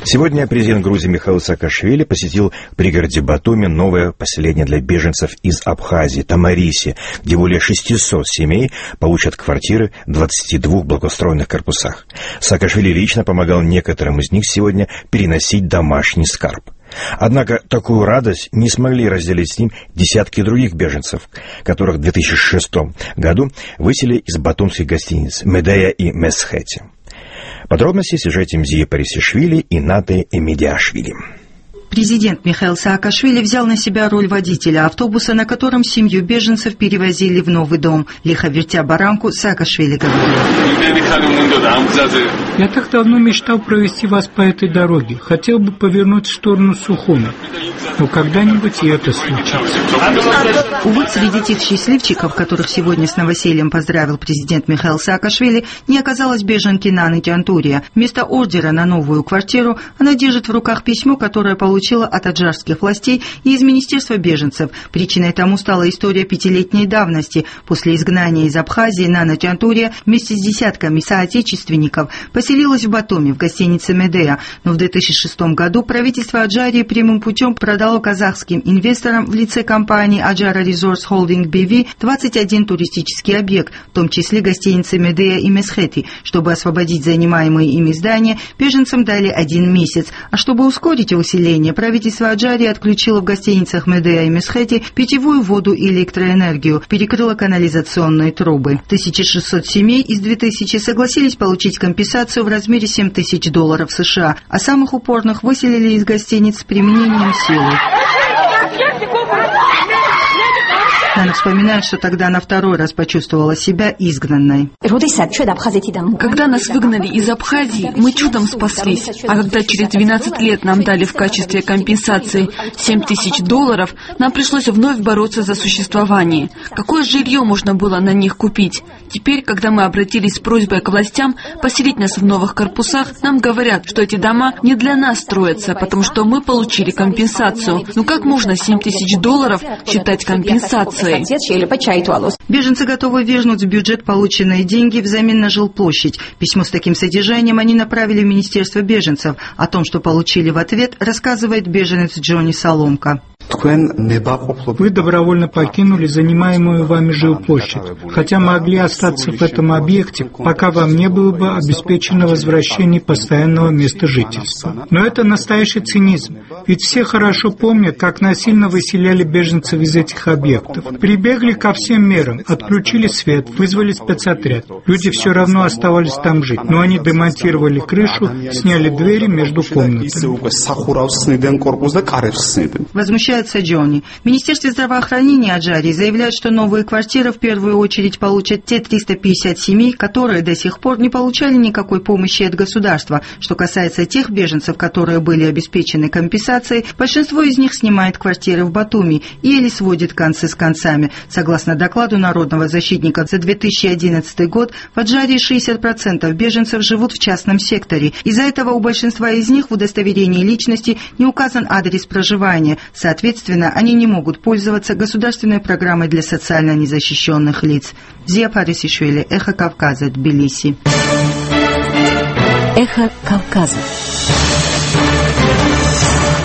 Сегодня президент Грузии Михаил Саакашвили посетил в пригороде Батуми новое поселение для беженцев из Абхазии, Тамариси, где более 600 семей получат квартиры в 22 благоустроенных корпусах. Саакашвили лично помогал некоторым из них сегодня переносить домашний скарб. Однако такую радость не смогли разделить с ним десятки других беженцев, которых в 2006 году выселили из батумских гостиниц Медея и Месхети. Подробности в сюжете Мзии Парисишвили и Наты Эмидиашвили. Президент Михаил Саакашвили взял на себя роль водителя автобуса, на котором семью беженцев перевозили в новый дом. Лихо вертя баранку, Саакашвили говорил: «Я так давно мечтал провести вас по этой дороге. Хотел бы повернуть в сторону Сухуми. Но когда-нибудь и это случится». Увы, среди тех счастливчиков, которых сегодня с новосельем поздравил президент Михаил Саакашвили, не оказалось беженки Наны Тянтурия. Вместо ордера на новую квартиру она держит в руках письмо, которое получила от аджарских властей и из Министерства беженцев. Причиной тому стала история 5-летней давности. После изгнания из Абхазии Нана Тянтурия вместе с десятками соотечественников поселилась в Батуми, в гостинице Медея. Но в 2006 году правительство Аджарии прямым путем продало казахским инвесторам в лице компании Аджара Resorts Holding BV 21 туристический объект, в том числе гостиницы Медея и Месхети. Чтобы освободить занимаемые ими здания, беженцам дали 1 месяц. А чтобы ускорить выселение, правительство Аджарии отключило в гостиницах Медея и Месхети питьевую воду и электроэнергию, перекрыло канализационные трубы. 1600 семей из 2000 согласились получить компенсацию в размере $7000 США, а самых упорных выселили из гостиниц с применением силы. Она вспоминает, что тогда она второй раз почувствовала себя изгнанной. Когда нас выгнали из Абхазии, мы чудом спаслись. А когда через 12 лет нам дали в качестве компенсации $7000, нам пришлось вновь бороться за существование. Какое жилье можно было на них купить? Теперь, когда мы обратились с просьбой к властям поселить нас в новых корпусах, нам говорят, что эти дома не для нас строятся, потому что мы получили компенсацию. Ну как можно $7000 считать компенсацией? Беженцы готовы вернуть в бюджет полученные деньги взамен на жилплощадь. Письмо с таким содержанием они направили в Министерство беженцев. О том, что получили в ответ, рассказывает беженец Джонни Соломка. Вы добровольно покинули занимаемую вами жилплощадь, хотя могли остаться в этом объекте, пока вам не было бы обеспечено возвращение постоянного места жительства. Но это настоящий цинизм, ведь все хорошо помнят, как насильно выселяли беженцев из этих объектов. Прибегли ко всем мерам, отключили свет, вызвали спецотряд. Люди все равно оставались там жить, но они демонтировали крышу, сняли двери между комнатами. Возмущается Джонни. В Министерстве здравоохранения Аджарии заявляют, что новые квартиры в первую очередь получат те 350 семей, которые до сих пор не получали никакой помощи от государства. Что касается тех беженцев, которые были обеспечены компенсацией, большинство из них снимает квартиры в Батуми или сводит концы с концами. Согласно докладу Народного защитника за 2011 год, в Аджарии 60% беженцев живут в частном секторе. Из-за этого у большинства из них в удостоверении личности не указан адрес проживания. Соответственно, они не могут пользоваться государственной программой для социально незащищенных лиц. Мзия Парисишвили, Эхо Кавказа, Тбилиси. Эхо Кавказа.